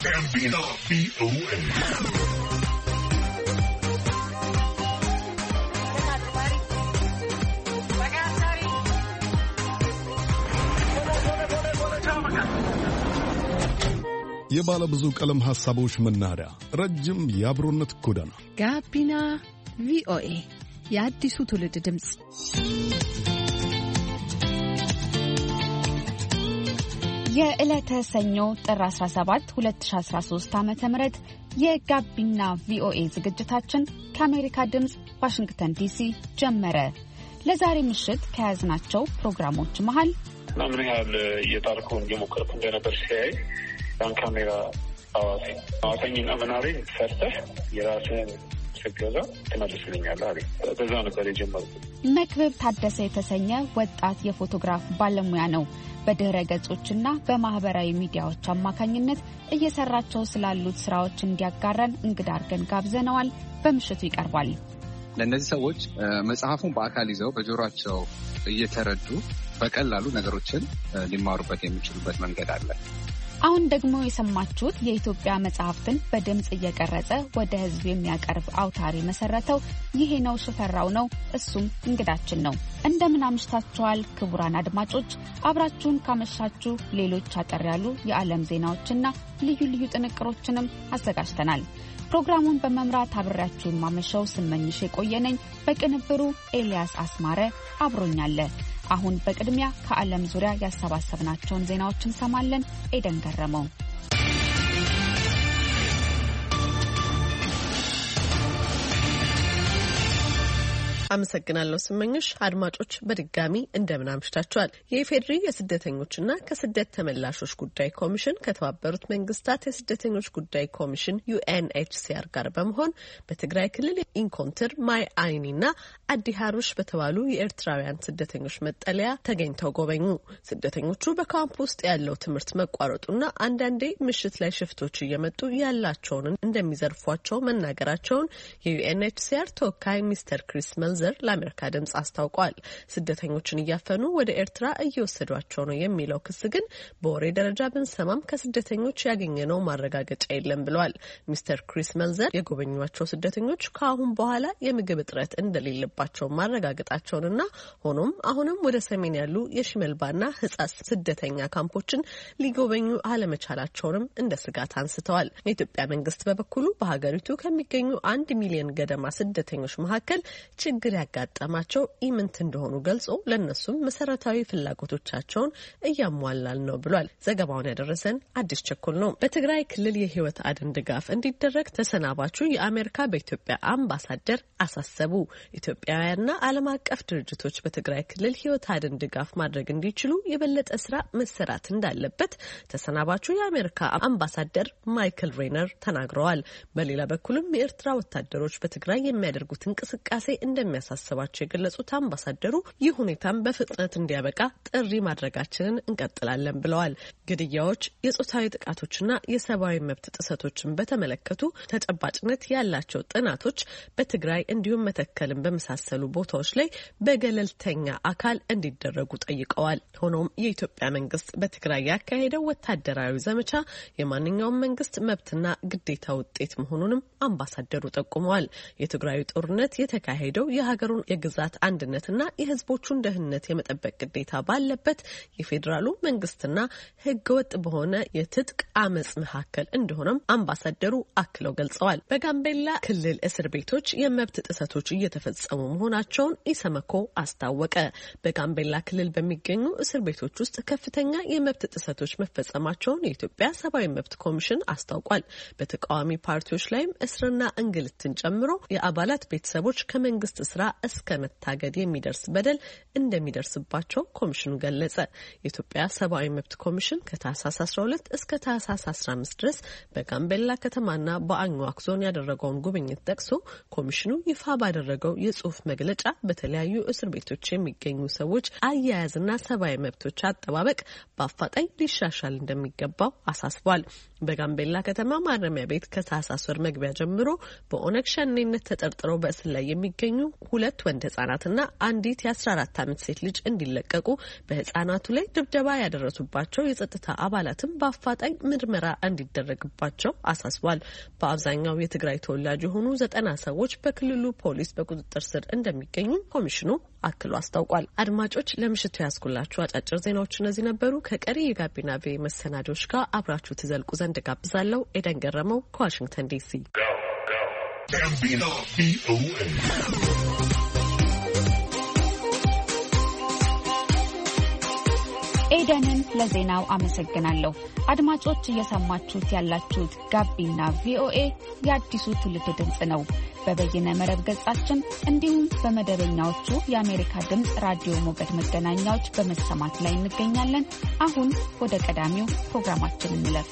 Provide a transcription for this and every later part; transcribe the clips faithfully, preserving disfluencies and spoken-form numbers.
ጋቢና ቪኦኤ የባለ ብዙ ቀለም ሐሳቦች መናኸሪያ ረጅም የአብሮነት ጎዳና ጋቢና ቪኦኤ የአዲሱ ትውልድ ድምጽ። የዕለተ ሰኞ ጥር አስራ ሰባት ሁለት ሺህ አስራ ሶስት ዓመተ ምህረት የጋቢና ቪኦኤ ዝግጅታችን ከአሜሪካ ድምጽ ዋሽንግተን ዲሲ ጀመረ። ለዛሬ ምሽት ከያዝናቸው ፕሮግራሞች መሃል ምን ያህል እየጣርኩ እየሞከርኩ እንደነበር ሲያይ ያን ካሜራ አዋሲ አዋተኝና ምናሬ ሰርተህ የራስህን ስገዛ ትመልስልኛለህ አለኝ። በዛ ነበር የጀመርኩት። መክብብ ታደሰ የተሰኘ ወጣት የፎቶግራፍ ባለሙያ ነው። በድህረ ገጾችና በማህበራዊ ሚዲያዎች አማካኝነት እየሰራቸው ስላሉት ስራዎች እንዲያጋራን እንግዳ አድርገን ጋብዘነዋል። በምሽቱ ይቀርባል። ለእነዚህ ሰዎች መጽሐፉን በአካል ይዘው በጆሯቸው እየተረዱ በቀላሉ ነገሮችን ሊማሩበት የሚችሉበት መንገድ አለ። አሁን ደግሞ የሰማችሁት የኢትዮጵያ መጽሐፍትን በድምጽ እየቀረጸ ወደ ሕዝብ የሚያቀርብ አውታሪ መሰረተው ይሄ ነው ሽፈራው ነው። እሱም እንግዳችን ነው። እንደምን አምሽታችኋል ክቡራን አድማጮች። አብራችሁን ካመሻችሁ ሌሎች አጠር ያሉ የዓለም ዜናዎችና ልዩ ልዩ ጥንቅሮችንም አዘጋጅተናል። ፕሮግራሙን በመምራት አብሬያችሁን ማመሻው ስመኝሽ የቆየነኝ፣ በቅንብሩ ኤልያስ አስማረ አብሮኛለ። አሁን በቅድሚያ ከዓለም ዙሪያ ያሰባሰብናቸውን ዜናዎች እንሰማለን። ኤደን ገረመው። አመሰግናለሁ ስመኝሽ። አድማጮች በድጋሚ እንደምን አምሽታችኋል። የኢፌድሪ የስደተኞችና ከስደት ተመላሾች ጉዳይ ኮሚሽን ከተባበሩት መንግስታት የስደተኞች ጉዳይ ኮሚሽን ዩኤንኤችሲአር ጋር በመሆን በትግራይ ክልል ኢንኮንትር፣ ማይ አይኒና አዲ ሀሩሽ በተባሉ የኤርትራውያን ስደተኞች መጠለያ ተገኝተው ጎበኙ። ስደተኞቹ በካምፕ ውስጥ ያለው ትምህርት መቋረጡና አንዳንዴ ምሽት ላይ ሽፍቶች እየመጡ ያላቸውን እንደሚዘርፏቸው መናገራቸውን የዩኤንኤችሲአር ተወካይ ሚስተር ክሪስ መልዘር ለአሜሪካ ድምጽ አስታውቋል። ስደተኞችን እያፈኑ ወደ ኤርትራ እየወሰዷቸው ነው የሚለው ክስ ግን በወሬ ደረጃ ብንሰማም ከስደተኞች ያገኘነው ማረጋገጫ የለም ብለዋል። ሚስተር ክሪስ መልዘር የጎበኟቸው ስደተኞች ከአሁን በኋላ የምግብ እጥረት እንደሌለባቸው ማረጋገጣቸውንና ሆኖም አሁንም ወደ ሰሜን ያሉ የሽመልባና ህጻስ ስደተኛ ካምፖችን ሊጎበኙ አለመቻላቸውንም እንደ ስጋት አንስተዋል። የኢትዮጵያ መንግስት በበኩሉ በሀገሪቱ ከሚገኙ አንድ ሚሊዮን ገደማ ስደተኞች መካከል ችግር ያጋጠማቸው ኢምንት እንደሆኑ ገልጾ ለነሱም መሰረታዊ ፍላጎቶቻቸውን እያሟላል ነው ብሏል። ዘገባውን ያደረሰን አዲስ ቸኮል ነው። በትግራይ ክልል የህይወት አድን ድጋፍ እንዲደረግ ተሰናባቹ የአሜሪካ በኢትዮጵያ አምባሳደር አሳሰቡ። ኢትዮጵያውያንና ዓለም አቀፍ ድርጅቶች በትግራይ ክልል ህይወት አድን ድጋፍ ማድረግ እንዲችሉ የበለጠ ስራ መሰራት እንዳለበት ተሰናባቹ የአሜሪካ አምባሳደር ማይክል ሬነር ተናግረዋል። በሌላ በኩልም የኤርትራ ወታደሮች በትግራይ የሚያደርጉት እንቅስቃሴ እንደሚያሳስባቸው የገለጹት አምባሳደሩ ይህ ሁኔታም በፍጥነት እንዲያበቃ ጥሪ ማድረጋችንን እንቀጥላለን ብለዋል። ግድያዎች፣ የጾታዊ ጥቃቶችና የሰብአዊ መብት ጥሰቶችን በተመለከቱ ተጨባጭነት ያላቸው ጥናቶች በትግራይ እንዲሁም መተከልን በመሳሰሉ ቦታዎች ላይ በገለልተኛ አካል እንዲደረጉ ጠይቀዋል። ሆኖም የኢትዮጵያ መንግስት በትግራይ ያካሄደው ወታደራዊ ዘመቻ የማንኛውም መንግስት መብትና ግዴታ ውጤት መሆኑንም አምባሳደሩ ጠቁመዋል። የትግራዩ ጦርነት የተካሄደው የሀገሩን የግዛት አንድነትና የህዝቦቹን ደህንነት የመጠበቅ ግዴታ ባለበት የፌዴራሉ መንግስትና ህገወጥ በሆነ የትጥቅ አመጽ መካከል እንደሆነም አምባሳደሩ አክለው ገልጸዋል። በጋምቤላ ክልል እስር ቤቶች የመብት ጥሰቶች እየተፈጸሙ መሆናቸውን ኢሰመኮ አስታወቀ። በጋምቤላ ክልል በሚገኙ እስር ቤቶች ውስጥ ከፍተኛ የመብት ጥሰቶች መፈጸማቸውን የኢትዮጵያ ሰብአዊ መብት ኮሚሽን አስታውቋል። በተቃዋሚ ፓርቲዎች ላይም እስርና እንግልትን ጨምሮ የአባላት ቤተሰቦች ከመንግስት ስራ እስከ መታገድ የሚደርስ በደል እንደሚደርስባቸው ኮሚሽኑ ገለጸ። የኢትዮጵያ ሰብአዊ መብት ኮሚሽን ከታህሳስ አስራ ሁለት እስከ ታህሳስ አስራ አምስት ድረስ በጋምቤላ ከተማና በአኝዋክ ዞን ያደረገውን ጉብኝት ጠቅሶ ኮሚሽኑ ይፋ ባደረገው የጽሁፍ መግለጫ በተለያዩ እስር ቤቶች የሚገኙ ሰዎች አያያዝና ሰብአዊ መብቶች አጠባበቅ በአፋጣኝ ሊሻሻል እንደሚገባው አሳስቧል። በጋምቤላ ከተማ ማረሚያ ቤት ከታህሳስ ወር መግቢያ ጀምሮ በኦነግ ሸኔነት ተጠርጥረው በእስር ላይ የሚገኙ ሁለት ወንድ ህጻናትና አንዲት የአስራ አራት ዓመት ሴት ልጅ እንዲለቀቁ በህጻናቱ ላይ ድብደባ ያደረሱባቸው የጸጥታ አባላትም በአፋጣኝ ምርመራ እንዲደረግባቸው አሳስቧል። በአብዛኛው የትግራይ ተወላጅ የሆኑ ዘጠና ሰዎች በክልሉ ፖሊስ በቁጥጥር ስር እንደሚገኙ ኮሚሽኑ አክሎ አስታውቋል። አድማጮች ለምሽቱ ያስኩላችሁ አጫጭር ዜናዎች እነዚህ ነበሩ። ከቀሪ የጋቢና ቪኦኤ መሰናዶች ጋር አብራችሁ ትዘልቁ ዘንድ ጋብዛለሁ። ኤደን ገረመው ከዋሽንግተን ዲሲ። ኤደንን ለዜናው አመሰግናለሁ። አድማጮች እየሰማችሁት ያላችሁት ጋቢና ቪኦኤ የአዲሱ ትውልድ ድምጽ ነው። በበይነ መረብ ገጻችን እንዲሁም በመደበኛዎቹ የአሜሪካ ድምጽ ራዲዮ ሞገድ መገናኛዎች በመሰማት ላይ እንገኛለን። አሁን ወደ ቀዳሚው ፕሮግራማችን እንለፍ።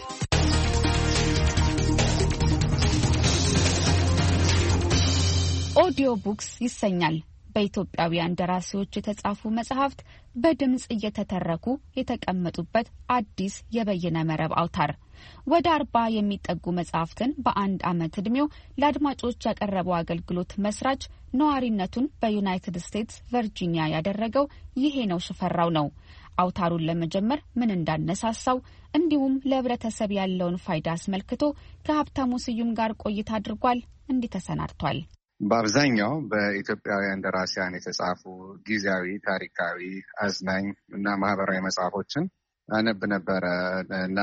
ኦዲዮ ቡክስ ይሰኛል። በኢትዮጵያውያን ደራሲዎች የተጻፉ መጽሐፍት በድምጽ እየተተረኩ የተቀመጡበት አዲስ የበይነ መረብ አውታር ወደ አርባ የሚጠጉ መጽሐፍትን በአንድ ዓመት ዕድሜው ለአድማጮች ያቀረበው አገልግሎት መስራች ነዋሪነቱን በዩናይትድ ስቴትስ ቨርጂኒያ ያደረገው ይሄ ነው ሽፈራው ነው። አውታሩን ለመጀመር ምን እንዳነሳሳው እንዲሁም ለህብረተሰብ ያለውን ፋይዳ አስመልክቶ ከሀብታሙ ስዩም ጋር ቆይታ አድርጓል። እንዲህ ተሰናድቷል። በአብዛኛው በኢትዮጵያውያን ደራሲያን የተጻፉ ጊዜያዊ፣ ታሪካዊ፣ አዝናኝ እና ማህበራዊ መጽሐፎችን አነብ ነበረ እና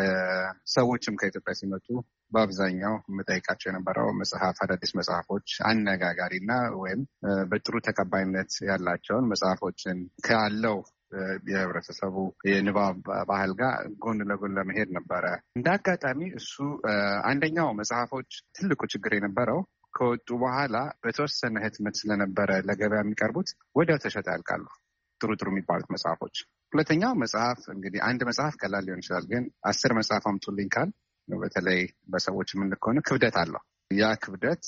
በሰዎችም ከኢትዮጵያ ሲመጡ በአብዛኛው የምጠይቃቸው የነበረው መጽሐፍ አዳዲስ መጽሐፎች አነጋጋሪና ወይም በጥሩ ተቀባይነት ያላቸውን መጽሐፎችን ካለው የህብረተሰቡ የንባብ ባህል ጋር ጎን ለጎን ለመሄድ ነበረ። እንደ አጋጣሚ እሱ አንደኛው መጽሐፎች ትልቁ ችግር የነበረው ከወጡ በኋላ በተወሰነ ህትመት ስለነበረ ለገበያ የሚቀርቡት ወዲያው ተሸጠ ያልቃሉ፣ ጥሩ ጥሩ የሚባሉት መጽሐፎች። ሁለተኛው መጽሐፍ እንግዲህ አንድ መጽሐፍ ቀላል ሊሆን ይችላል፣ ግን አስር መጽሐፍ አምጡልኝ ካል በተለይ በሰዎች የምንልክ ከሆነ ክብደት አለው። ያ ክብደት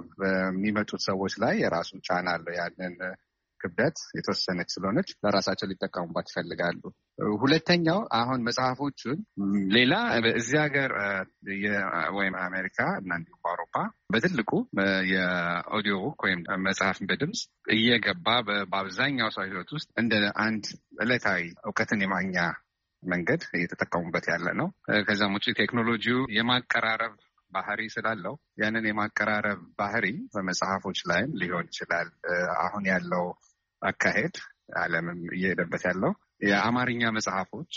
በሚመጡት ሰዎች ላይ የራሱ ጫና አለው። ያንን ክብደት የተወሰነች ስለሆነች ለራሳቸው ሊጠቀሙባት ይፈልጋሉ። ሁለተኛው አሁን መጽሐፎቹን ሌላ እዚህ ሀገር ወይም አሜሪካ እና እንዲሁም በአውሮፓ በትልቁ የኦዲዮ ቡክ ወይም መጽሐፍ በድምፅ እየገባ በአብዛኛው ሰው ህይወት ውስጥ እንደ አንድ ዕለታዊ እውቀትን የማግኛ መንገድ እየተጠቀሙበት ያለ ነው። ከዛም ውጭ ቴክኖሎጂው የማቀራረብ ባህሪ ስላለው ያንን የማቀራረብ ባህሪ በመጽሐፎች ላይም ሊሆን ይችላል። አሁን ያለው አካሄድ ዓለምም እየሄደበት ያለው የአማርኛ መጽሐፎች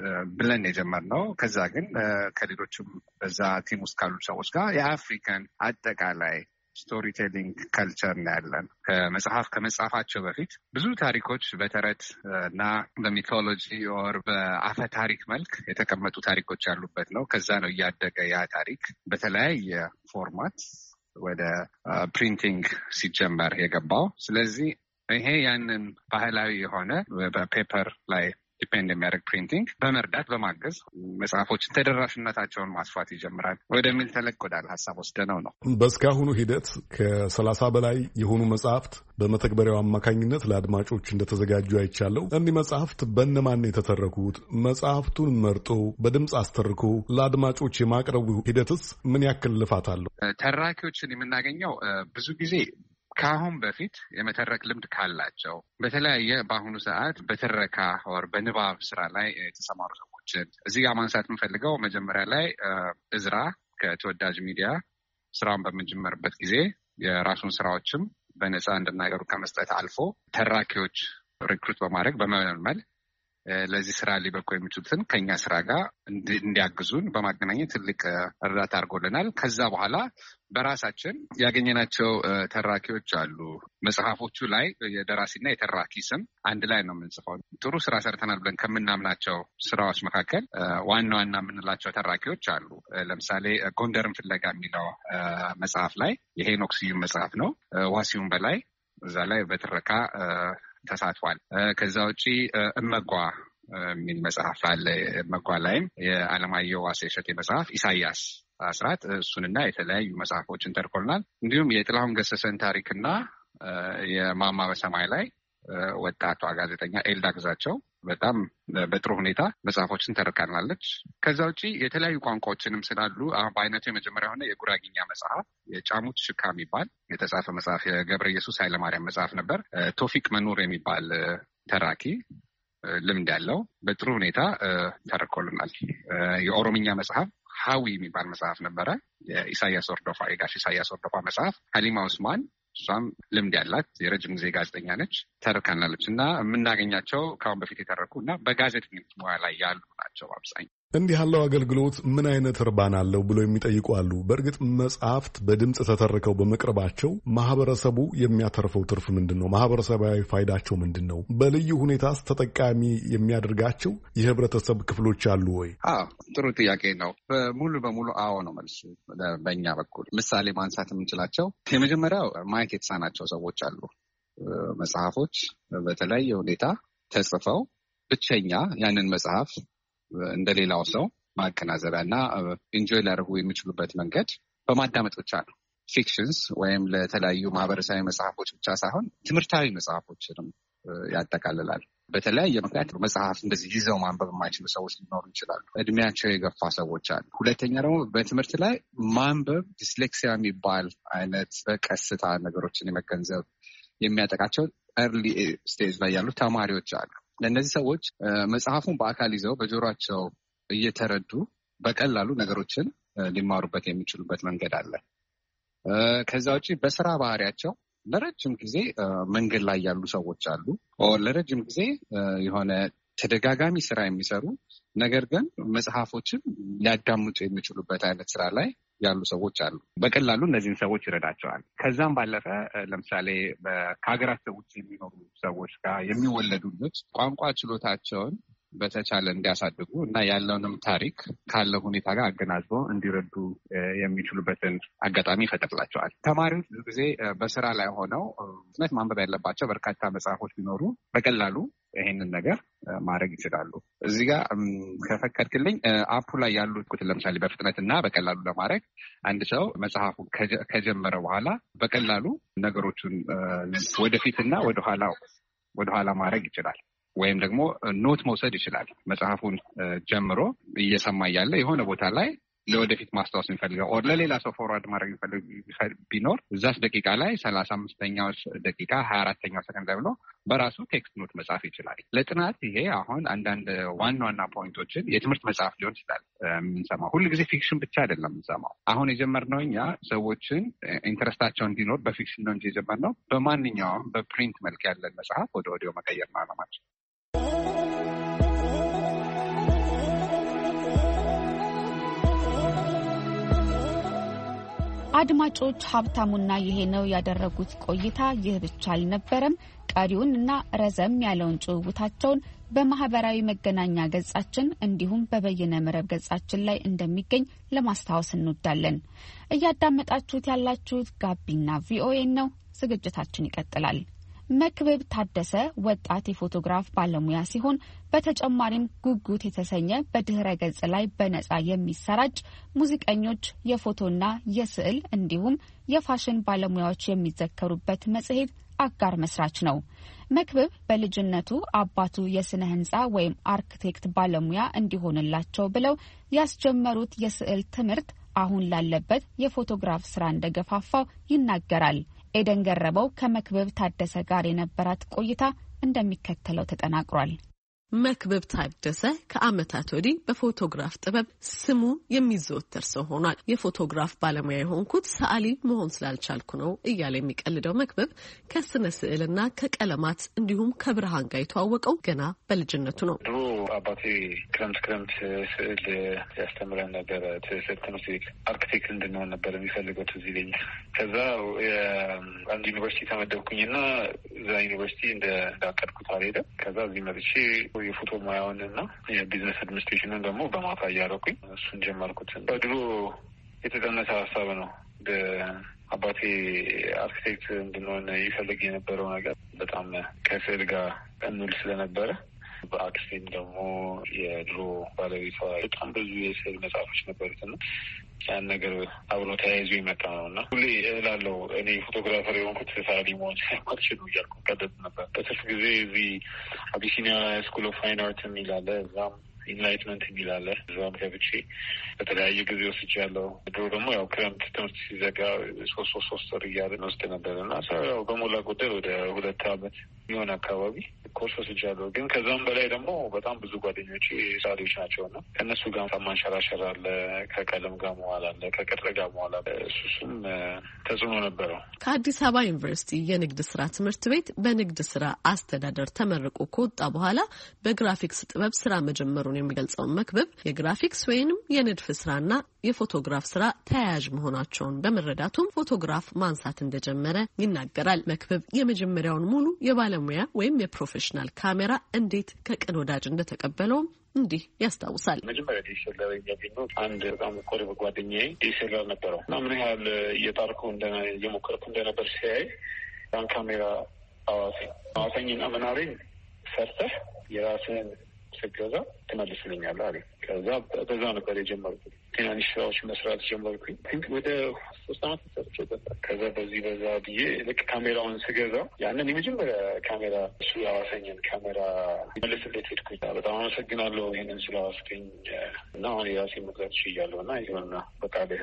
ብለን የጀመርነው ከዛ ግን ከሌሎችም በዛ ቲም ውስጥ ካሉ ሰዎች ጋር የአፍሪካን አጠቃላይ ስቶሪ ቴሊንግ ካልቸር ነው ያለን። ከመጽሐፍ ከመጻፋቸው በፊት ብዙ ታሪኮች በተረት እና በሚቶሎጂ ኦር በአፈ ታሪክ መልክ የተቀመጡ ታሪኮች ያሉበት ነው። ከዛ ነው እያደገ ያ ታሪክ በተለያየ ፎርማት ወደ ፕሪንቲንግ ሲጀመር የገባው። ስለዚህ ይሄ ያንን ባህላዊ የሆነ በፔፐር ላይ ዲፔንድ የሚያደርግ ፕሪንቲንግ በመርዳት በማገዝ መጽሐፎችን ተደራሽነታቸውን ማስፋት ይጀምራል ወደሚል ተለቅ ወዳለ ሀሳብ ወስደነው ነው። በእስካሁኑ ሂደት ከሰላሳ በላይ የሆኑ መጽሐፍት በመተግበሪያው አማካኝነት ለአድማጮች እንደተዘጋጁ አይቻለሁ። እኒህ መጽሐፍት በእነማን የተተረኩት? መጽሐፍቱን መርጦ በድምፅ አስተርኮ ለአድማጮች የማቅረቡ ሂደትስ ምን ያክል ልፋት አለው? ተራኪዎችን የምናገኘው ብዙ ጊዜ ከአሁን በፊት የመተረክ ልምድ ካላቸው በተለያየ በአሁኑ ሰዓት በትረካ ወር በንባብ ስራ ላይ የተሰማሩ ሰዎችን እዚህ ጋር ማንሳት የምፈልገው መጀመሪያ ላይ እዝራ ከተወዳጅ ሚዲያ ስራውን በምንጀምርበት ጊዜ የራሱን ስራዎችም በነፃ እንድናገሩ ከመስጠት አልፎ ተራኪዎች ሪክሩት በማድረግ በመመልመል ለዚህ ስራ ሊበቁ የሚችሉትን ከኛ ስራ ጋር እንዲያግዙን በማገናኘት ትልቅ እርዳታ አድርጎልናል። ከዛ በኋላ በራሳችን ያገኘናቸው ተራኪዎች አሉ። መጽሐፎቹ ላይ የደራሲና የተራኪ ስም አንድ ላይ ነው የምንጽፈው። ጥሩ ስራ ሰርተናል ብለን ከምናምናቸው ስራዎች መካከል ዋና ዋና የምንላቸው ተራኪዎች አሉ። ለምሳሌ ጎንደርን ፍለጋ የሚለው መጽሐፍ ላይ የሄኖክ ስዩም መጽሐፍ ነው። ዋሲሁን በላይ እዛ ላይ በትረካ ተሳትፏል። ከዛ ውጪ እመጓ የሚል መጽሐፍ አለ። እመጓ ላይም የዓለማየሁ ዋሴ እሸቴ መጽሐፍ ኢሳያስ አስራት እሱንና የተለያዩ መጽሐፎችን ተርኮልናል። እንዲሁም የጥላሁን ገሰሰን ታሪክና የማማ በሰማይ ላይ ወጣቷ ጋዜጠኛ ኤልዳ ግዛቸው በጣም በጥሩ ሁኔታ መጽሐፎችን ተርካናለች። ከዛ ውጪ የተለያዩ ቋንቋዎችንም ስላሉ አሁን በአይነቱ የመጀመሪያ ሆነ የጉራጊኛ መጽሐፍ የጫሙት ሽካ የሚባል የተጻፈ መጽሐፍ የገብረ ኢየሱስ ኃይለማርያም መጽሐፍ ነበር። ቶፊቅ መኖር የሚባል ተራኪ ልምድ ያለው በጥሩ ሁኔታ ተርኮልናል። የኦሮምኛ መጽሐፍ ሀዊ የሚባል መጽሐፍ ነበረ። የኢሳያስ ወርዶፋ የጋሽ ኢሳያስ ወርዶፋ መጽሐፍ ሀሊማ ኡስማን እሷም ልምድ ያላት የረጅም ጊዜ ጋዜጠኛ ነች፣ ተርካናለች እና የምናገኛቸው ከአሁን በፊት የተረኩ እና በጋዜጠኝነት ሙያ ላይ ያሉ ናቸው አብዛኛው። እንዲህ ያለው አገልግሎት ምን አይነት እርባና አለው ብሎ የሚጠይቁ አሉ። በእርግጥ መጽሐፍት በድምፅ ተተርከው በመቅረባቸው ማህበረሰቡ የሚያተርፈው ትርፍ ምንድን ነው? ማህበረሰባዊ ፋይዳቸው ምንድን ነው? በልዩ ሁኔታስ ተጠቃሚ የሚያደርጋቸው የህብረተሰብ ክፍሎች አሉ ወይ? አዎ፣ ጥሩ ጥያቄ ነው። ሙሉ በሙሉ አዎ ነው መልሱ። በእኛ በኩል ምሳሌ ማንሳት የምንችላቸው የመጀመሪያው ማየት የተሳናቸው ሰዎች አሉ። መጽሐፎች በተለያየ ሁኔታ ተጽፈው ብቸኛ ያንን መጽሐፍ እንደሌላው ሰው ማገናዘቢያ እና ኢንጆይ ሊያደርጉ የሚችሉበት መንገድ በማዳመጥ ብቻ ነው። ፊክሽንስ ወይም ለተለያዩ ማህበረሰባዊ መጽሐፎች ብቻ ሳይሆን ትምህርታዊ መጽሐፎችንም ያጠቃልላል። በተለያየ ምክንያት መጽሐፍ እንደዚህ ይዘው ማንበብ የማይችሉ ሰዎች ሊኖሩ ይችላሉ። እድሜያቸው የገፋ ሰዎች አሉ። ሁለተኛ ደግሞ በትምህርት ላይ ማንበብ ዲስሌክሲያ የሚባል አይነት በቀስታ ነገሮችን የመገንዘብ የሚያጠቃቸው ኤርሊ ስቴጅ ላይ ያሉ ተማሪዎች አሉ። ለእነዚህ ሰዎች መጽሐፉን በአካል ይዘው በጆሯቸው እየተረዱ በቀላሉ ነገሮችን ሊማሩበት የሚችሉበት መንገድ አለ። ከዛ ውጭ በስራ ባህሪያቸው ለረጅም ጊዜ መንገድ ላይ ያሉ ሰዎች አሉ። ለረጅም ጊዜ የሆነ ተደጋጋሚ ስራ የሚሰሩ ነገር ግን መጽሐፎችን ሊያዳምጡ የሚችሉበት አይነት ስራ ላይ ያሉ ሰዎች አሉ። በቀላሉ እነዚህን ሰዎች ይረዳቸዋል። ከዛም ባለፈ ለምሳሌ ከሀገራቸው ውጭ የሚኖሩ ሰዎች ጋር የሚወለዱ ልጆች ቋንቋ ችሎታቸውን በተቻለ እንዲያሳድጉ እና ያለውንም ታሪክ ካለው ሁኔታ ጋር አገናዝበው እንዲረዱ የሚችሉበትን አጋጣሚ ይፈጥርላቸዋል። ተማሪዎች ብዙ ጊዜ በስራ ላይ ሆነው ፍጥነት ማንበብ ያለባቸው በርካታ መጽሐፎች ቢኖሩ በቀላሉ ይሄንን ነገር ማድረግ ይችላሉ። እዚህ ጋር ከፈቀድክልኝ አፑ ላይ ያሉት ለምሳሌ በፍጥነትና በቀላሉ ለማድረግ አንድ ሰው መጽሐፉ ከጀመረ በኋላ በቀላሉ ነገሮችን ወደፊትና ወደኋላ ወደኋላ ማድረግ ይችላል። ወይም ደግሞ ኖት መውሰድ ይችላል። መጽሐፉን ጀምሮ እየሰማ ያለ የሆነ ቦታ ላይ ለወደፊት ማስታወስ የሚፈልገው ኦር ለሌላ ሰው ፎርዋርድ ማድረግ የሚፈልግ ቢኖር እዛች ደቂቃ ላይ ሰላሳ አምስተኛው ደቂቃ ሀያ አራተኛው ሰከንድ ላይ ብሎ በራሱ ቴክስት ኖት መጻፍ ይችላል። ለጥናት ይሄ አሁን አንዳንድ ዋና ዋና ፖይንቶችን የትምህርት መጽሐፍ ሊሆን ይችላል የምንሰማው። ሁሉ ጊዜ ፊክሽን ብቻ አይደለም የምንሰማው። አሁን የጀመርነው እኛ ሰዎችን ኢንተረስታቸው እንዲኖር በፊክሽን ነው እንጂ የጀመርነው በማንኛውም በፕሪንት መልክ ያለን መጽሐፍ ወደ ኦዲዮ መቀየር ነው አላማችን። አድማጮች ሀብታሙና ይሄ ነው ያደረጉት ቆይታ ይህ ብቻ አልነበረም። ቀሪውን እና ረዘም ያለውን ጭውውታቸውን በማህበራዊ መገናኛ ገጻችን እንዲሁም በበይነ መረብ ገጻችን ላይ እንደሚገኝ ለማስታወስ እንወዳለን። እያዳመጣችሁት ያላችሁት ጋቢና ቪኦኤ ነው። ዝግጅታችን ይቀጥላል። መክብብ ታደሰ ወጣት የፎቶግራፍ ባለሙያ ሲሆን በተጨማሪም ጉጉት የተሰኘ በድህረ ገጽ ላይ በነጻ የሚሰራጭ ሙዚቀኞች የፎቶና የስዕል እንዲሁም የፋሽን ባለሙያዎች የሚዘከሩበት መጽሔት አጋር መስራች ነው። መክብብ በልጅነቱ አባቱ የስነ ህንጻ ወይም አርክቴክት ባለሙያ እንዲሆንላቸው ብለው ያስጀመሩት የስዕል ትምህርት አሁን ላለበት የፎቶግራፍ ስራ እንደገፋፋው ይናገራል። ኤደን ገረበው ከመክብብ ታደሰ ጋር የነበራት ቆይታ እንደሚከተለው ተጠናቅሯል። መክብብ ታደሰ ከዓመታት ወዲህ በፎቶግራፍ ጥበብ ስሙ የሚዘወተር ሰው ሆኗል። የፎቶግራፍ ባለሙያ የሆንኩት ሰዓሊ መሆን ስላልቻልኩ ነው እያለ የሚቀልደው መክብብ ከስነ ስዕልና ከቀለማት እንዲሁም ከብርሃን ጋር የተዋወቀው ገና በልጅነቱ ነው። ድሮ አባቴ ክረምት ክረምት ስዕል ያስተምረን ነበረ። ስዕል ትምህርት ቤት አርክቴክት እንድንሆን ነበር የሚፈልገው ትዝ ይለኛል። ከዛ አንድ ዩኒቨርሲቲ ተመደብኩኝና እዛ ዩኒቨርሲቲ እንዳቀድኩት አልሄደም። ከዛ እዚህ መጥቼ የፎቶ ሙያውን እና የቢዝነስ አድሚኒስትሬሽንን ደግሞ በማታ እያደረኩኝ እሱን ጀመርኩት። በድሮ የተጠነሰ ሀሳብ ነው። አባቴ አርክቴክት እንድንሆን ይፈልግ የነበረው ነገር በጣም ከስዕል ጋር እንውል ስለነበረ በአክስቴም ደግሞ የድሮ ባለቤቷ በጣም ብዙ የስዕል መጽሐፎች ነበሩትና ያን ነገር አብሮ ተያይዞ የመጣ ነው እና ሁሌ እላለሁ እኔ ፎቶግራፈር የሆንኩት ሰዓሊ መሆን ማልችል እያልኩ ቀደት ነበር። በትርፍ ጊዜ እዚህ አቢሲኒያ ስኩል ኦፍ ፋይን አርት የሚል አለ፣ እዛም ኢንላይትመንት የሚል አለ፣ እዛም ገብቼ በተለያየ ጊዜ ወስጃለሁ። ድሮ ደግሞ ያው ክረምት ትምህርት ሲዘጋ ሶስት ሶስት ሶስት ወር እያለን ወስድ ነበር እና ያው በሞላ ጎደል ወደ ሁለት አመት የሆነ አካባቢ ኮርስ ወስጃለሁ። ግን ከዛም በላይ ደግሞ በጣም ብዙ ጓደኞቼ ሰዓሊዎች ናቸው እና ከእነሱ ጋር ማንሸራሸር አለ፣ ከቀለም ጋር መዋል አለ፣ ከቅጥ ጋር መዋል አለ። እሱሱም ተጽዕኖ ነበረው። ከአዲስ አበባ ዩኒቨርሲቲ የንግድ ስራ ትምህርት ቤት በንግድ ስራ አስተዳደር ተመርቆ ከወጣ በኋላ በግራፊክስ ጥበብ ስራ መጀመሩን የሚገልጸውን መክብብ የግራፊክስ ወይንም የንድፍ ስራና የፎቶግራፍ ስራ ተያያዥ መሆናቸውን በመረዳቱም ፎቶግራፍ ማንሳት እንደጀመረ ይናገራል። መክብብ የመጀመሪያውን ሙሉ የባለሙያ ወይም የፕሮፌሽናል ካሜራ እንዴት ከቅን ወዳጅ እንደተቀበለውም እንዲህ ያስታውሳል። መጀመሪያ ዲኤስኤልአር ያገኘው አንድ በጣም ቆርብ ጓደኛዬ ዲኤስኤልአር ነበረው እና ምን ያህል እየጣርኩ እንደነ እየሞከርኩ እንደነበር ሲያይ ያን ካሜራ አዋሴ አዋሰኝና መናሬን ሰርተህ የራስህን ስገዛ ትመልስልኛለህ አለኝ። ከዛ በዛ ነበር የጀመርኩት። ትናንሽ ስራዎች መስራት ጀመርኩኝ። ቲንክ ወደ ሶስት አመት ሰርቼበታል። ከዛ በዚህ በዛ ብዬ ልክ ካሜራውን ስገዛው ያንን የመጀመሪያ ካሜራ እሱ ያዋሰኝን ካሜራ መልስለት ሄድኩኝ። በጣም አመሰግናለሁ ይህንን ስለዋስገኝ እና አሁን የራሴ መግዛት ችያለሁ እና ይሆንና በቃልህ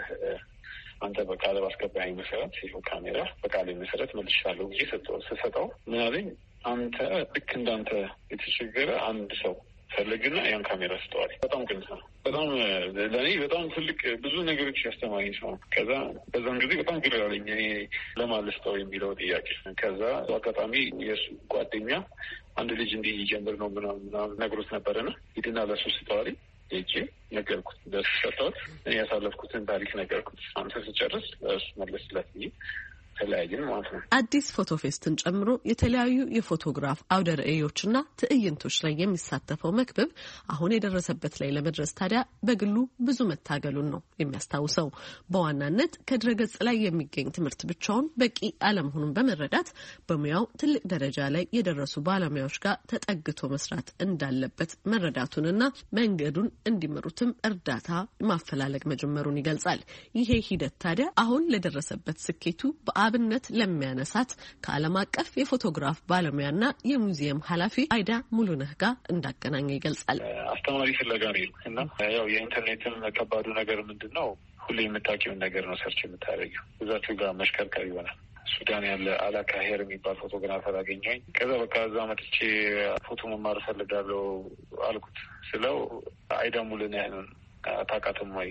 አንተ በቃል ባስገባኝ መሰረት ይኸው ካሜራ በቃል መሰረት መልሻለሁ ብዬ ሰጠው ስሰጠው ምን አለኝ፣ አንተ ልክ እንዳንተ የተቸገረ አንድ ሰው ፈልግና ያን ካሜራ ስጠዋል። በጣም ግልጽ ነው። በጣም ለእኔ በጣም ትልቅ ብዙ ነገሮች ያስተማኝ ሰው። ከዛ በዛን ጊዜ በጣም ግር ያለኝ እኔ ለማልስጠው የሚለው ጥያቄ። ከዛ አጋጣሚ የእሱ ጓደኛ አንድ ልጅ እንዲህ ይጀምር ነው ምናምን ነግሮት ነበረና ሂድና ለሱ ስጠዋል። ሄጄ ነገርኩት፣ ለሱ ሰጠሁት። እኔ ያሳለፍኩትን ታሪክ ነገርኩት። አንተ ስጨርስ ለእሱ መለስለት ብዬ ተለያየን ማለት ነው። አዲስ ፎቶ ፌስትን ጨምሮ የተለያዩ የፎቶግራፍ አውደ ርዕዮችና ትዕይንቶች ላይ የሚሳተፈው መክብብ አሁን የደረሰበት ላይ ለመድረስ ታዲያ በግሉ ብዙ መታገሉን ነው የሚያስታውሰው። በዋናነት ከድረገጽ ላይ የሚገኝ ትምህርት ብቻውን በቂ አለመሆኑን በመረዳት በሙያው ትልቅ ደረጃ ላይ የደረሱ ባለሙያዎች ጋር ተጠግቶ መስራት እንዳለበት መረዳቱንና መንገዱን እንዲመሩትም እርዳታ ማፈላለግ መጀመሩን ይገልጻል። ይሄ ሂደት ታዲያ አሁን ለደረሰበት ስኬቱ አብነት ለሚያነሳት ከዓለም አቀፍ የፎቶግራፍ ባለሙያና የሙዚየም ኃላፊ አይዳ ሙሉነህ ጋር እንዳገናኘ ይገልጻል። አስተማሪ ፍለጋ ነው እና ያው የኢንተርኔትም ከባዱ ነገር ምንድን ነው? ሁሌ የምታውቂውን ነገር ነው ሰርች የምታደርጊው። እዛችሁ ጋር መሽከርከር ይሆናል። ሱዳን ያለ አላካሄር የሚባል ፎቶግራፈር አገኘኝ። ከዛ በቃ እዛ መጥቼ ፎቶ መማር ፈልጋለሁ አልኩት። ስለው አይዳ ሙሉነህ ታውቃትም ወይ?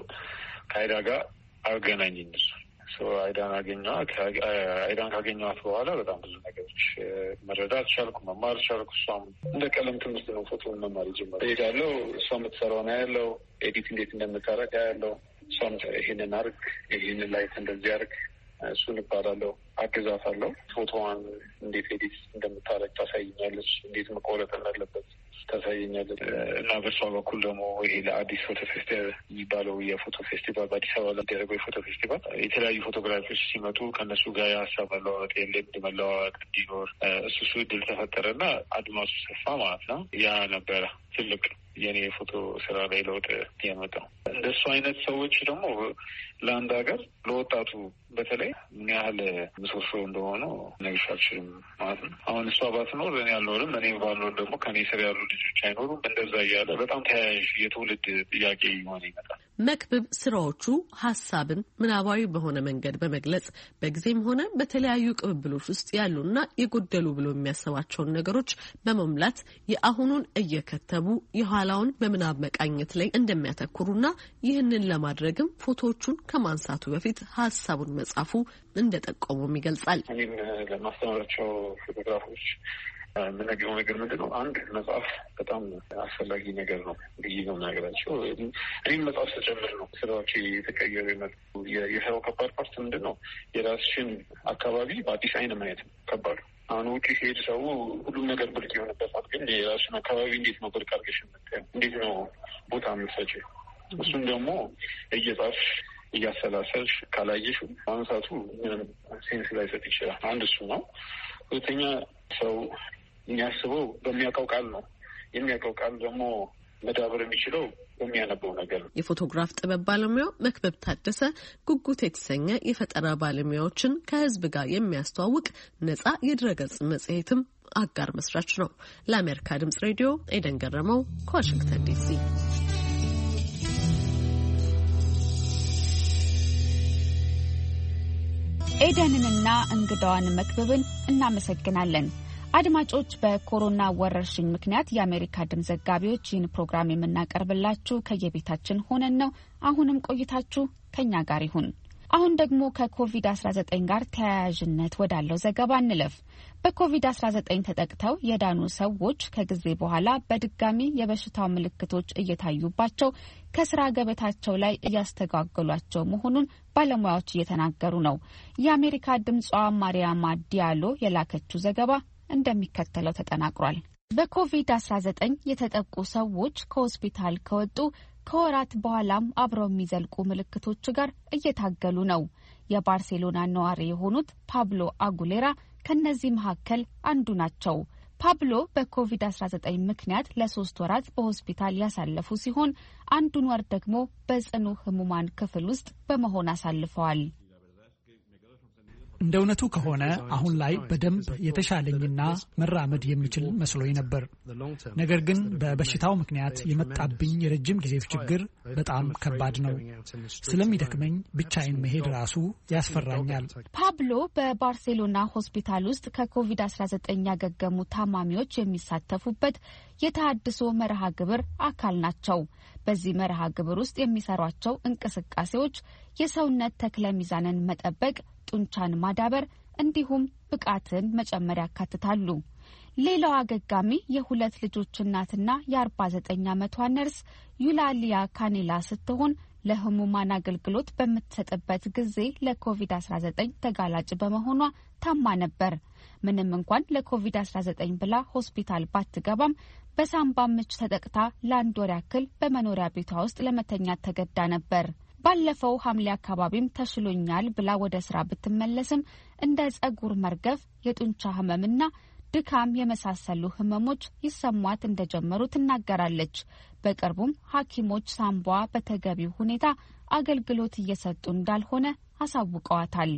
ከአይዳ ጋር አገናኘኝ እሱ አይዳን አገኘኋት። አይዳን ካገኘኋት በኋላ በጣም ብዙ ነገሮች መረዳት ቻልኩ፣ መማር ቻልኩ። እሷም እንደ ቀለም ትምህርት ነው ፎቶን መማር ጀመረ። ሄዳለሁ፣ እሷ የምትሰራውን ያለው ኤዲት እንዴት እንደምታረግ ያለው እሷም ይሄንን አርግ፣ ይሄንን ላይት እንደዚህ አርግ፣ እሱን እባላለሁ፣ አግዛታለሁ። ፎቶዋን እንዴት ኤዲት እንደምታረግ ታሳይኛለች፣ እንዴት መቆረጥ እንዳለበት ታሳየኛለች እና በእሷ በኩል ደግሞ ይሄ ለአዲስ ፎቶ ፌስቲቫል የሚባለው የፎቶ ፌስቲቫል በአዲስ አበባ የሚደረገው የፎቶ ፌስቲቫል የተለያዩ ፎቶግራፊዎች ሲመጡ ከእነሱ ጋር የሀሳብ መለዋወጥ የልምድ መለዋወጥ እንዲኖር እሱ እሱ እድል ተፈጠረና አድማሱ ሰፋ ማለት ነው። ያ ነበረ ትልቅ የኔ የፎቶ ስራ ላይ ለውጥ ያመጣው። እንደሱ አይነት ሰዎች ደግሞ ለአንድ ሀገር ለወጣቱ በተለይ ምን ያህል ምሰሶ እንደሆኑ ነግሬሽ አልችልም ማለት ነው። አሁን እሷ ባትኖር እኔ አልኖርም፣ እኔ ባልኖር ደግሞ ከኔ ስር ያሉ ልጆች አይኖሩም። እንደዛ እያለ በጣም ተያያዥ የትውልድ ጥያቄ የሆነ ይመጣል። መክብብ ስራዎቹ ሀሳብን ምናባዊ በሆነ መንገድ በመግለጽ በጊዜም ሆነ በተለያዩ ቅብብሎች ውስጥ ያሉና የጎደሉ ብሎ የሚያስባቸውን ነገሮች በመሙላት የአሁኑን እየከተቡ የኋላውን በምናብ መቃኘት ላይ እንደሚያተኩሩና ይህንን ለማድረግም ፎቶዎቹን ከማንሳቱ በፊት ሀሳቡን መጻፉ እንደጠቆሙም ይገልጻል። እኔም ለማስተማራቸው ፎቶግራፎች የምነግረው ነገር ምንድን ነው? አንድ መጽሐፍ በጣም አስፈላጊ ነገር ነው ብዬ ነው የምናገራቸው። እኔም መጽሐፍ ስጨምር ነው ስራዎች የተቀየሩ የመጡ። የስራው ከባድ ፓርት ምንድን ነው? የራስሽን አካባቢ በአዲስ አይን ማየት ከባድ። አሁን ውጭ ሲሄድ ሰው ሁሉም ነገር ብርቅ የሆነበታል። ግን የራስሽን አካባቢ እንዴት ነው ብርቅ አድርገሽ የምታየው? እንዴት ነው ቦታ የምትሰጪው? እሱም ደግሞ እየጻፍሽ እያሰላሰልሽ ካላየሽ ማንሳቱ ምንም ሴንስ ላይሰጥ ይችላል። አንድ እሱ ነው። ሁለተኛ ሰው የሚያስበው በሚያውቀው ቃል ነው። የሚያውቀው ቃል ደግሞ መዳበር የሚችለው በሚያነበው ነገር ነው። የፎቶግራፍ ጥበብ ባለሙያው መክበብ ታደሰ ጉጉት የተሰኘ የፈጠራ ባለሙያዎችን ከህዝብ ጋር የሚያስተዋውቅ ነጻ የድረገጽ መጽሔትም አጋር መስራች ነው። ለአሜሪካ ድምጽ ሬዲዮ ኤደን ገረመው ከዋሽንግተን ዲሲ። ኤደንንና እንግዳዋን መክበብን እናመሰግናለን። አድማጮች በኮሮና ወረርሽኝ ምክንያት የአሜሪካ ድምጽ ዘጋቢዎች ይህን ፕሮግራም የምናቀርብላችሁ ከየቤታችን ሆነን ነው። አሁንም ቆይታችሁ ከኛ ጋር ይሁን። አሁን ደግሞ ከኮቪድ አስራ ዘጠኝ ጋር ተያያዥነት ወዳለው ዘገባ እንለፍ። በኮቪድ አስራ ዘጠኝ ተጠቅተው የዳኑ ሰዎች ከጊዜ በኋላ በድጋሚ የበሽታው ምልክቶች እየታዩባቸው ከስራ ገበታቸው ላይ እያስተጓጎሏቸው መሆኑን ባለሙያዎች እየተናገሩ ነው። የአሜሪካ ድምጿ ማሪያማ ዲያሎ የላከችው ዘገባ እንደሚከተለው ተጠናቅሯል። በኮቪድ አስራ ዘጠኝ የተጠቁ ሰዎች ከሆስፒታል ከወጡ ከወራት በኋላም አብረው የሚዘልቁ ምልክቶች ጋር እየታገሉ ነው። የባርሴሎና ነዋሪ የሆኑት ፓብሎ አጉሌራ ከነዚህ መካከል አንዱ ናቸው። ፓብሎ በኮቪድ አስራ ዘጠኝ ምክንያት ለሶስት ወራት በሆስፒታል ያሳለፉ ሲሆን አንዱን ወር ደግሞ በጽኑ ህሙማን ክፍል ውስጥ በመሆን አሳልፈዋል። እንደ እውነቱ ከሆነ አሁን ላይ በደንብ የተሻለኝና መራመድ የሚችል መስሎኝ ነበር። ነገር ግን በበሽታው ምክንያት የመጣብኝ የረጅም ጊዜ ችግር በጣም ከባድ ነው። ስለሚደክመኝ ብቻዬን መሄድ ራሱ ያስፈራኛል። ፓብሎ በባርሴሎና ሆስፒታል ውስጥ ከኮቪድ አስራ ዘጠኝ ያገገሙ ታማሚዎች የሚሳተፉበት የተሃድሶ መርሃ ግብር አካል ናቸው። በዚህ መርሃ ግብር ውስጥ የሚሰሯቸው እንቅስቃሴዎች የሰውነት ተክለ ሚዛንን መጠበቅ፣ ጡንቻን ማዳበር እንዲሁም ብቃትን መጨመር ያካትታሉ። ሌላው አገጋሚ የሁለት ልጆች እናትና የአርባ ዘጠኝ ዓመቷ ነርስ ዩላሊያ ካኔላ ስትሆን ለህሙማን አገልግሎት በምትሰጥበት ጊዜ ለኮቪድ አስራ ዘጠኝ ተጋላጭ በመሆኗ ታማ ነበር። ምንም እንኳን ለኮቪድ አስራ ዘጠኝ ብላ ሆስፒታል ባትገባም በሳምባ ምች ተጠቅታ ለአንድ ወር ያክል በመኖሪያ ቤቷ ውስጥ ለመተኛት ተገዳ ነበር። ባለፈው ሐምሌ አካባቢም ተሽሎኛል ብላ ወደ ስራ ብትመለስም እንደ ጸጉር መርገፍ፣ የጡንቻ ህመምና ድካም የመሳሰሉ ህመሞች ይሰሟት እንደጀመሩ ትናገራለች። በቅርቡም ሐኪሞች ሳምቧ በተገቢው ሁኔታ አገልግሎት እየሰጡ እንዳልሆነ አሳውቀዋታል።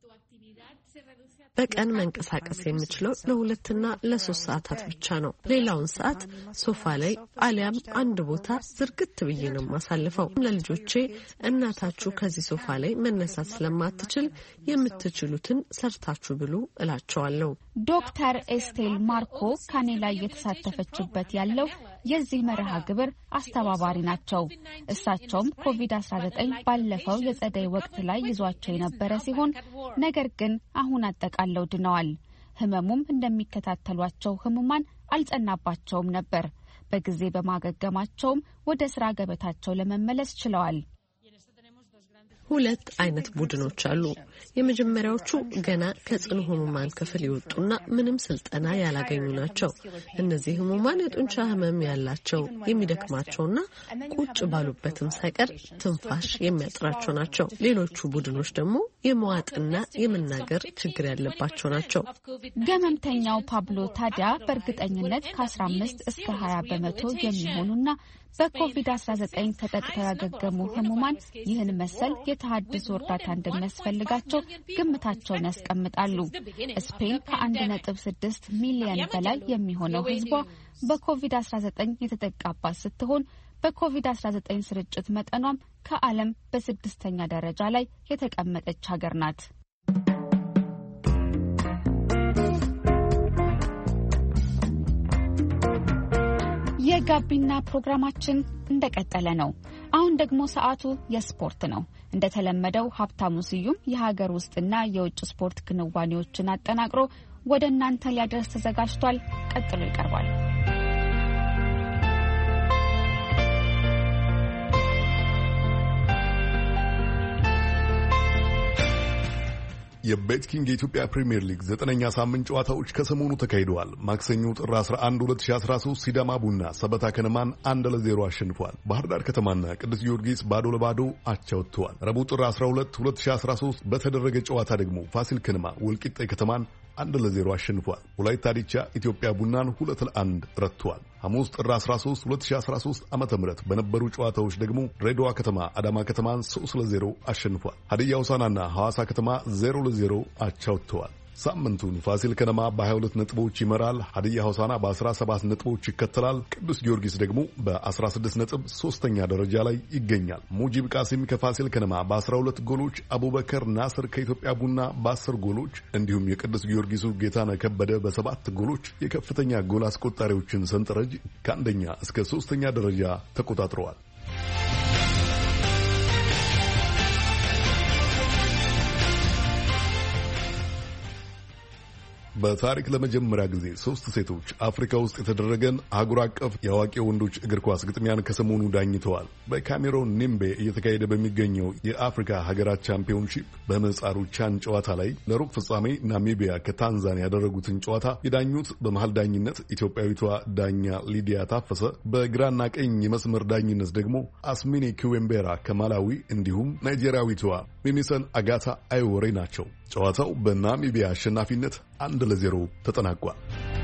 በቀን መንቀሳቀስ የምችለው ለሁለትና ለሶስት ሰዓታት ብቻ ነው። ሌላውን ሰዓት ሶፋ ላይ አሊያም አንድ ቦታ ዝርግት ብዬ ነው ማሳልፈው። ለልጆቼ እናታችሁ ከዚህ ሶፋ ላይ መነሳት ስለማትችል የምትችሉትን ሰርታችሁ ብሉ እላቸዋለሁ። ዶክተር ኤስቴል ማርኮ ካኔላ እየተሳተፈችበት ያለው የዚህ መርሃ ግብር አስተባባሪ ናቸው። እሳቸውም ኮቪድ አስራ ዘጠኝ ባለፈው የጸደይ ወቅት ላይ ይዟቸው የነበረ ሲሆን ነገር ግን አሁን አጠቃለው ድነዋል። ህመሙም እንደሚከታተሏቸው ህሙማን አልጸናባቸውም ነበር። በጊዜ በማገገማቸውም ወደ ስራ ገበታቸው ለመመለስ ችለዋል። ሁለት አይነት ቡድኖች አሉ። የመጀመሪያዎቹ ገና ከጽኑ ህሙማን ክፍል የወጡና ምንም ስልጠና ያላገኙ ናቸው። እነዚህ ህሙማን የጡንቻ ህመም ያላቸው፣ የሚደክማቸውና ቁጭ ባሉበትም ሳይቀር ትንፋሽ የሚያጥራቸው ናቸው። ሌሎቹ ቡድኖች ደግሞ የመዋጥና የመናገር ችግር ያለባቸው ናቸው። ገመምተኛው ፓብሎ ታዲያ በእርግጠኝነት ከአስራ አምስት እስከ ሀያ በመቶ የሚሆኑና በኮቪድ አስራ ዘጠኝ ተጠቅተው ያገገሙ ህሙማን ይህን መሰል የተሃድሶ እርዳታ እንደሚያስፈልጋቸው ግምታቸውን ያስቀምጣሉ። ስፔን ከአንድ ነጥብ ስድስት ሚሊዮን በላይ የሚሆነው ህዝቧ በኮቪድ አስራ ዘጠኝ የተጠቃባት ስትሆን በኮቪድ አስራ ዘጠኝ ስርጭት መጠኗም ከዓለም በስድስተኛ ደረጃ ላይ የተቀመጠች ሀገር ናት። የጋቢና ፕሮግራማችን እንደቀጠለ ነው። አሁን ደግሞ ሰዓቱ የስፖርት ነው። እንደተለመደው ሀብታሙ ስዩም የሀገር ውስጥና የውጭ ስፖርት ክንዋኔዎችን አጠናቅሮ ወደ እናንተ ሊያደርስ ተዘጋጅቷል። ቀጥሎ ይቀርባል። የቤትኪንግ የኢትዮጵያ ፕሪሚየር ሊግ ዘጠነኛ ሳምንት ጨዋታዎች ከሰሞኑ ተካሂደዋል። ማክሰኞ ጥር አስራ አንድ ሁለት ሺህ አስራ ሶስት ሲዳማ ቡና ሰበታ ከነማን አንድ ለዜሮ አሸንፏል። ባህር ዳር ከተማና ቅዱስ ጊዮርጊስ ባዶ ለባዶ አቻ ወጥተዋል። ረቡዕ ጥር አስራ ሁለት ሁለት ሺህ አስራ ሶስት በተደረገ ጨዋታ ደግሞ ፋሲል ከነማ ወልቂጤ ከተማን አንድ ለዜሮ አሸንፏል። ወላይታ ዲቻ ኢትዮጵያ ቡናን ሁለት ለአንድ ረትቷል። ሐሙስ ጥር አስራ ሦስት ሁለት ሺህ አስራ ሦስት ዓመተ ምህረት በነበሩ ጨዋታዎች ደግሞ ድሬዳዋ ከተማ አዳማ ከተማን ሦስት ለዜሮ አሸንፏል። ሀዲያ ሆሳዕናና ሐዋሳ ከተማ ዜሮ ለዜሮ አቻ ወጥተዋል። ሳምንቱን ፋሲል ከነማ በሀያ ሁለት ነጥቦች ይመራል። ሀዲያ ሆሳዕና በአስራ ሰባት ነጥቦች ይከተላል። ቅዱስ ጊዮርጊስ ደግሞ በአስራ ስድስት ነጥብ ሶስተኛ ደረጃ ላይ ይገኛል። ሙጂብ ቃሲም ከፋሲል ከነማ በአስራ ሁለት ጎሎች፣ አቡበከር ናስር ከኢትዮጵያ ቡና በአስር ጎሎች እንዲሁም የቅዱስ ጊዮርጊሱ ጌታነህ ከበደ በሰባት ጎሎች የከፍተኛ ጎል አስቆጣሪዎችን ሰንጠረዥ ከአንደኛ እስከ ሶስተኛ ደረጃ ተቆጣጥረዋል። በታሪክ ለመጀመሪያ ጊዜ ሶስት ሴቶች አፍሪካ ውስጥ የተደረገን አህጉር አቀፍ የአዋቂ ወንዶች እግር ኳስ ግጥሚያን ከሰሞኑ ዳኝተዋል። በካሜሮን ኒምቤ እየተካሄደ በሚገኘው የአፍሪካ ሀገራት ቻምፒዮንሺፕ በምህጻሩ ቻን ጨዋታ ላይ ለሩብ ፍጻሜ ናሚቢያ ከታንዛኒያ ያደረጉትን ጨዋታ የዳኙት በመሃል ዳኝነት ኢትዮጵያዊቷ ዳኛ ሊዲያ ታፈሰ፣ በግራና ቀኝ የመስመር ዳኝነት ደግሞ አስሚኒ ኪዌምቤራ ከማላዊ እንዲሁም ናይጄሪያዊቷ ሚሚሰን አጋታ አይወሬ ናቸው። ጨዋታው በናሚቢያ አሸናፊነት አንድ ለዜሮ ተጠናቋል።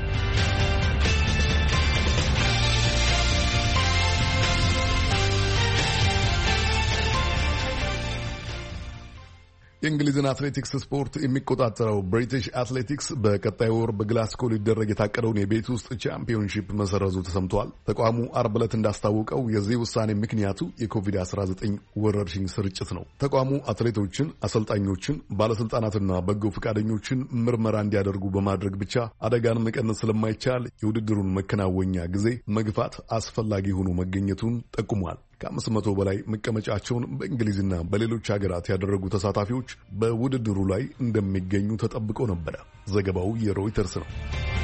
የእንግሊዝን አትሌቲክስ ስፖርት የሚቆጣጠረው ብሪቲሽ አትሌቲክስ በቀጣይ ወር በግላስኮ ሊደረግ የታቀደውን የቤት ውስጥ ቻምፒዮንሺፕ መሰረዙ ተሰምቷል። ተቋሙ አርብ ዕለት እንዳስታወቀው የዚህ ውሳኔ ምክንያቱ የኮቪድ አስራ ዘጠኝ ወረርሽኝ ስርጭት ነው። ተቋሙ አትሌቶችን፣ አሰልጣኞችን፣ ባለስልጣናትና በጎ ፈቃደኞችን ምርመራ እንዲያደርጉ በማድረግ ብቻ አደጋን መቀነስ ስለማይቻል የውድድሩን መከናወኛ ጊዜ መግፋት አስፈላጊ ሆኖ መገኘቱን ጠቁሟል። ከአምስት መቶ በላይ መቀመጫቸውን በእንግሊዝና በሌሎች ሀገራት ያደረጉ ተሳታፊዎች በውድድሩ ላይ እንደሚገኙ ተጠብቆ ነበረ። ዘገባው የሮይተርስ ነው።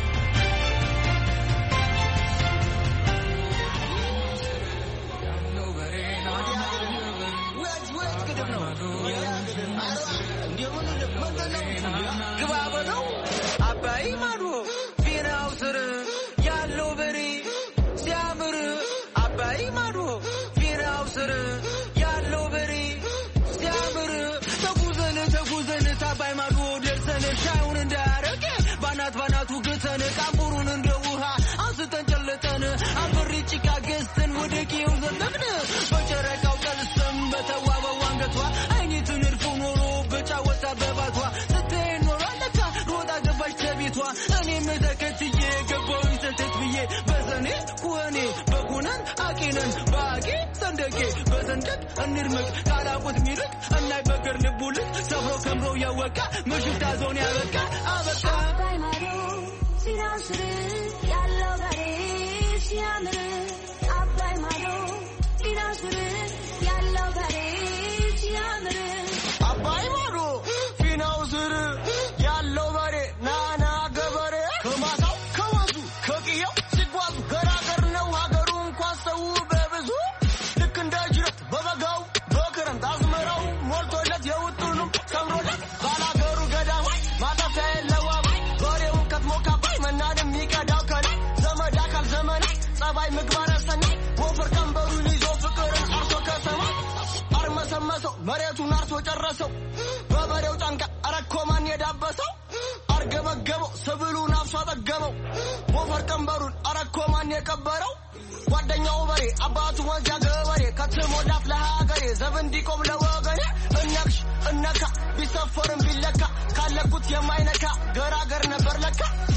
እንርምቅ ካላቁት ሚርቅ እናይ በገር ልቡልቅ ሰፍሮ ከምሮ ያወቃ ምሽታ ዞን ያበቃ አበቃ አባይ ማዶ ሲናስር ያለው በሬ ሲያምር አባይ ማዶ ሲናስር ያለው በሬ ሲያምር አባይ ማዶ ሲናስር ያለው በሬ ናና ገበሬ ከማሳው ከወንዙ ከቅየው ሲጓዙ ገራገር ነው ሀገሩ እንኳን ሰው በብዙ ልክ እንደ ጅረት በበጋው በክረምት አዝመራው ሞልቶለት የውጡንም ሰምሮለት ባላገሩ ገዳም ማጠፊያ የለው አባይ በሬውን ከትሞ ካባይ መናድም የሚቀዳው ከላይ ዘመድ አካል ዘመናይ ጸባይ ምግባር ሰናይ ወፈር ቀንበሩን ይዞ ፍቅርን አርሶ ከሰማይ አርመሰመሰው መሬቱን አርሶ ጨረሰው በበሬው ጫንቃ አረኮማን የዳበሰው አርገበገበው ስብሉን አፍሶ አጠገበው ወፈር ቀንበሩን አረኮማን የቀበረው ጓደኛው በሬ አባቱ ወንዝ ያገበሬ ከተሞላት ለሀገሬ ዘብ እንዲቆም ለወገኔ እነክሽ እነካ ቢሰፈርም ቢለካ ካለኩት የማይነካ ገራገር ነበር ለካ።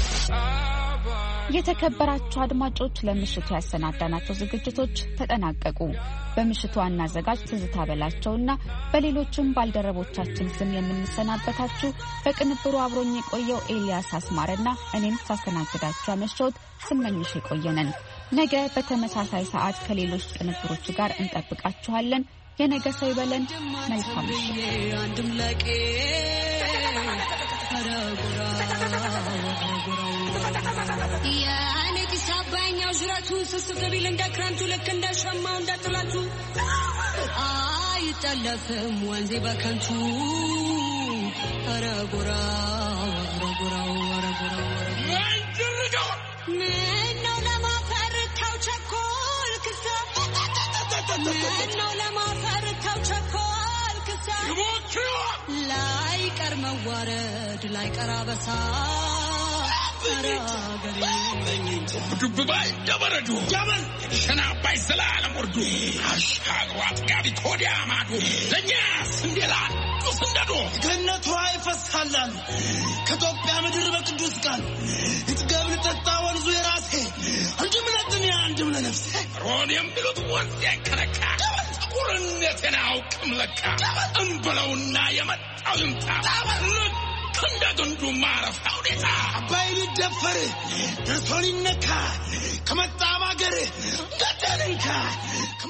የተከበራችሁ አድማጮች ለምሽቱ ያሰናዳናቸው ዝግጅቶች ተጠናቀቁ። በምሽቱ ዋና አዘጋጅ ትዝታ በላቸውና በሌሎችም ባልደረቦቻችን ስም የምንሰናበታችሁ በቅንብሩ አብሮኝ የቆየው ኤልያስ አስማረና እኔም ሳስተናግዳችሁ ያመሸሁት ስመኝሽ የቆየነን። ነገ በተመሳሳይ ሰዓት ከሌሎች ቅንብሮች ጋር እንጠብቃችኋለን። የነገ ሰው ይበለን። መልካም ያኔት ሳባኛው ዙራቱ ስስከቢል እንደክራንቱ ልክ እንደሸማው እንደጥላቱ አይጠለፍም ወንዜ በከንቱ አረጉራ አረጉራ አረጉራ ምነው ለማፈርታው ቸኮል ክሳ ምነው ለማፈርታው ቸኮል ክሳ ላይ ላይቀር መዋረድ ላይቀር አበሳ ዱብ ባይ ደበረዱ ጀበል ሸናባይ ዘላለም ወርዱ አሻግሯት ጋቢ ኮዲያ ማዱ ለኛስ እንደላ ቁስንደዶ ገነቱ አይፈሳላል ከኢትዮጵያ ምድር በቅዱስ ቃል እትገብል ተጣ ወንዙ የራሴ አንድም ለዱንያ አንድም ለነፍሴ ሮን የሚሉት ወንዝ ያከረካ ቁርነቴን አውቅም ለካ እንበለውና የመጣው ይምጣ ከንደገንዱ ማረፍ አውዴታ አባይን ደፈር ደርሶን ይነካ ከመጣ ባገር ገደልንካ